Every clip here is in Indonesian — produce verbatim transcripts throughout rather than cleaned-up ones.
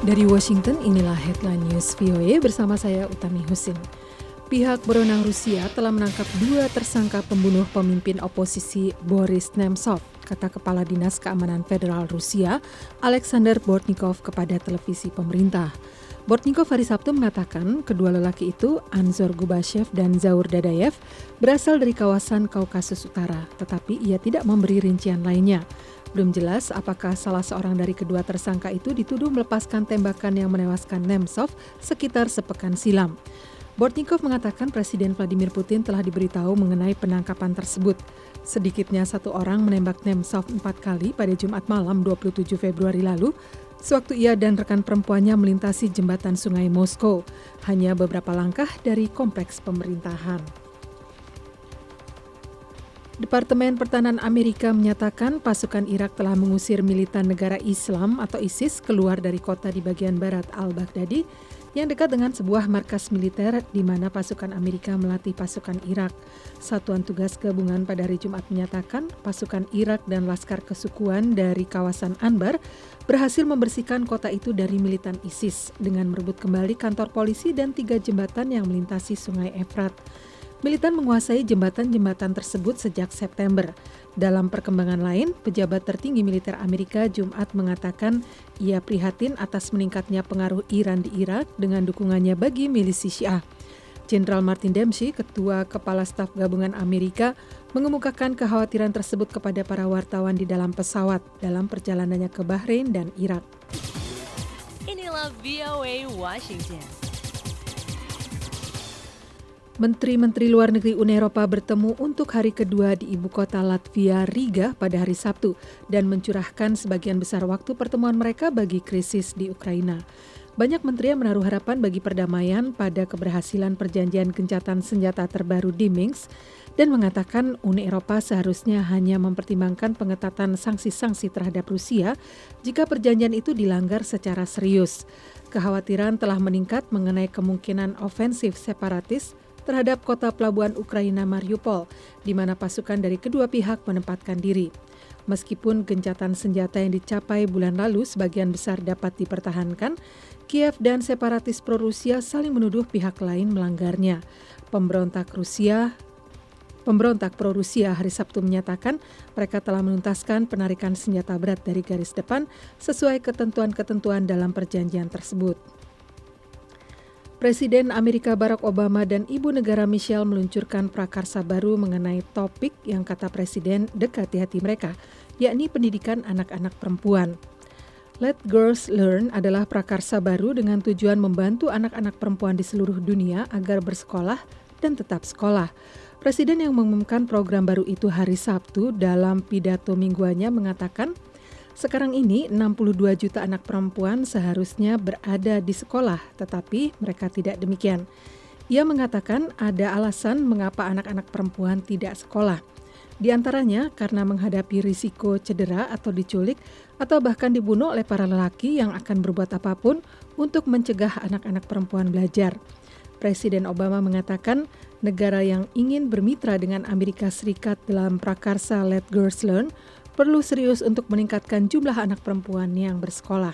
Dari Washington, inilah Headline News V O A bersama saya Utami Husin. Pihak berwenang Rusia telah menangkap dua tersangka pembunuh pemimpin oposisi Boris Nemtsov, kata Kepala Dinas Keamanan Federal Rusia, Alexander Bortnikov kepada televisi pemerintah. Bortnikov hari Sabtu mengatakan kedua lelaki itu, Anzor Gubashev dan Zaur Dadayev, berasal dari kawasan Kaukasus Utara, tetapi ia tidak memberi rincian lainnya. Belum jelas apakah salah seorang dari kedua tersangka itu dituduh melepaskan tembakan yang menewaskan Nemtsov sekitar sepekan silam. Bortnikov mengatakan Presiden Vladimir Putin telah diberitahu mengenai penangkapan tersebut. Sedikitnya satu orang menembak Nemtsov empat kali pada Jumat malam dua puluh tujuh Februari lalu, sewaktu ia dan rekan perempuannya melintasi jembatan Sungai Moskow, hanya beberapa langkah dari kompleks pemerintahan. Departemen Pertahanan Amerika menyatakan pasukan Irak telah mengusir militan negara Islam atau ISIS keluar dari kota di bagian barat Al-Baghdadi yang dekat dengan sebuah markas militer di mana pasukan Amerika melatih pasukan Irak. Satuan Tugas Gabungan pada hari Jumat menyatakan pasukan Irak dan Laskar Kesukuan dari kawasan Anbar berhasil membersihkan kota itu dari militan ISIS dengan merebut kembali kantor polisi dan tiga jembatan yang melintasi Sungai Efrat. Militan menguasai jembatan-jembatan tersebut sejak September. Dalam perkembangan lain, pejabat tertinggi militer Amerika Jumat mengatakan ia prihatin atas meningkatnya pengaruh Iran di Irak dengan dukungannya bagi milisi Syiah. Jenderal Martin Dempsey, Ketua Kepala Staf Gabungan Amerika, mengemukakan kekhawatiran tersebut kepada para wartawan di dalam pesawat dalam perjalanannya ke Bahrain dan Irak. Inilah V O A Washington. Menteri-menteri luar negeri Uni Eropa bertemu untuk hari kedua di ibu kota Latvia, Riga, pada hari Sabtu dan mencurahkan sebagian besar waktu pertemuan mereka bagi krisis di Ukraina. Banyak menteri yang menaruh harapan bagi perdamaian pada keberhasilan perjanjian gencatan senjata terbaru di Minsk dan mengatakan Uni Eropa seharusnya hanya mempertimbangkan pengetatan sanksi-sanksi terhadap Rusia jika perjanjian itu dilanggar secara serius. Kekhawatiran telah meningkat mengenai kemungkinan ofensif separatis terhadap kota pelabuhan Ukraina Mariupol, di mana pasukan dari kedua pihak menempatkan diri. Meskipun gencatan senjata yang dicapai bulan lalu sebagian besar dapat dipertahankan, Kiev dan separatis pro-Rusia saling menuduh pihak lain melanggarnya. Pemberontak Rusia, pemberontak pro-Rusia hari Sabtu menyatakan mereka telah menuntaskan penarikan senjata berat dari garis depan sesuai ketentuan-ketentuan dalam perjanjian tersebut. Presiden Amerika Barack Obama dan Ibu Negara Michelle meluncurkan prakarsa baru mengenai topik yang kata Presiden dekat di hati mereka, yakni pendidikan anak-anak perempuan. Let Girls Learn adalah prakarsa baru dengan tujuan membantu anak-anak perempuan di seluruh dunia agar bersekolah dan tetap sekolah. Presiden yang mengumumkan program baru itu hari Sabtu dalam pidato mingguannya mengatakan, sekarang ini enam puluh dua juta anak perempuan seharusnya berada di sekolah, tetapi mereka tidak demikian. Ia mengatakan ada alasan mengapa anak-anak perempuan tidak sekolah. Di antaranya karena menghadapi risiko cedera atau diculik atau bahkan dibunuh oleh para lelaki yang akan berbuat apapun untuk mencegah anak-anak perempuan belajar. Presiden Obama mengatakan negara yang ingin bermitra dengan Amerika Serikat dalam prakarsa Let Girls Learn perlu serius untuk meningkatkan jumlah anak perempuan yang bersekolah.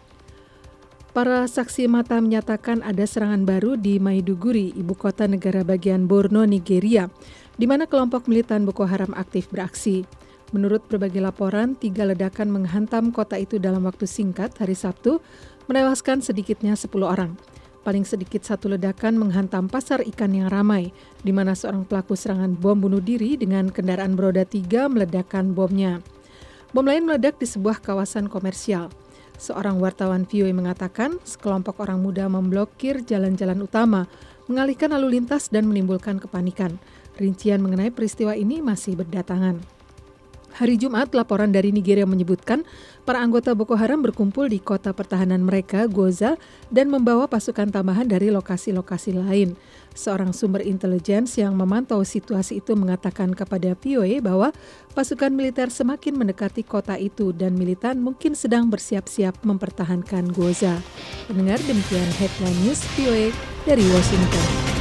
Para saksi mata menyatakan ada serangan baru di Maiduguri, ibu kota negara bagian Borno, Nigeria, di mana kelompok militan Boko Haram aktif beraksi. Menurut berbagai laporan, tiga ledakan menghantam kota itu dalam waktu singkat hari Sabtu, menewaskan sedikitnya sepuluh orang. Paling sedikit satu ledakan menghantam pasar ikan yang ramai, di mana seorang pelaku serangan bom bunuh diri dengan kendaraan beroda tiga meledakkan bomnya. Bom lain meledak di sebuah kawasan komersial. Seorang wartawan V O A mengatakan sekelompok orang muda memblokir jalan-jalan utama, mengalihkan lalu lintas dan menimbulkan kepanikan. Rincian mengenai peristiwa ini masih berdatangan. Hari Jumat, laporan dari Nigeria menyebutkan para anggota Boko Haram berkumpul di kota pertahanan mereka, Goza, dan membawa pasukan tambahan dari lokasi-lokasi lain. Seorang sumber intelijen yang memantau situasi itu mengatakan kepada V O A bahwa pasukan militer semakin mendekati kota itu dan militan mungkin sedang bersiap-siap mempertahankan Goza. Pendengar, demikian Headline News V O A dari Washington.